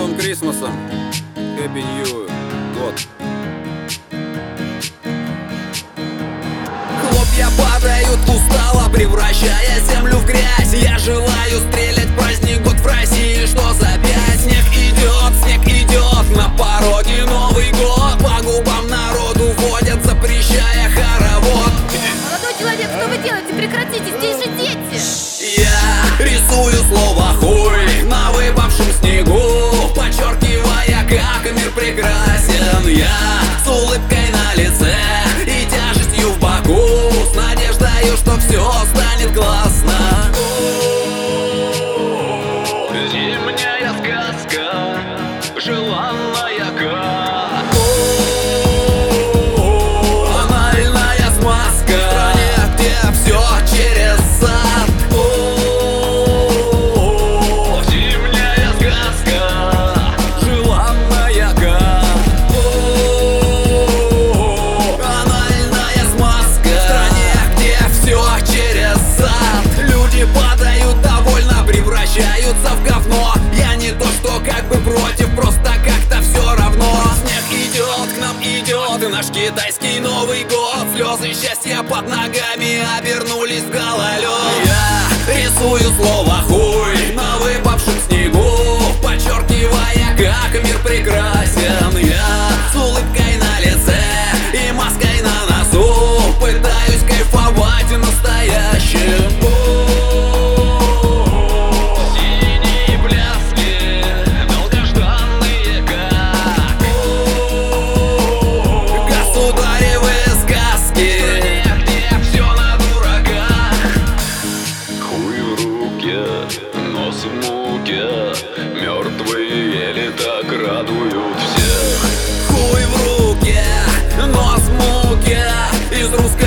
новым Крисмасом. Happy New год. Хлопья падают устало, превращая землю в грязь. Я желаю стрелять праздник год в России. Что за пять? Снег идет, на пороге Новый год. По губам народу водят, запрещая хоровод. Молодой человек, что вы делаете? Прекратите, здесь же дети! Я рисую слово хуй на выпавшем снегу, подчеркивая, как мир прекрасен. Я с улыбкой на лице и тяжестью в боку, с надеждой, что все станет классно. Зимняя сказка, желанная как анальная смазка, в стране, где все через сад. Зимняя сказка, желанная как анальная смазка, в стране, где все через сад. Люди падают довольно, превращаются в говно. Я не то что как бы против, просто как-то все равно. Снег идет, к нам идет наш китайский Новый год. Слезы счастья под ногами обернулись в гололед. Я рисую слово хуй на выпавшем снегу, подчеркивая, как мир прекрасен. Я с улыбкой на лице и маской на носу пытаюсь кайфовать настоящим. Синие пляски, долгожданные как государевы сказки, где все на дураках. Хуй в руке, нос в муке, мертвые еле так радуют всех. Хуй в руке, нос в муке, из русской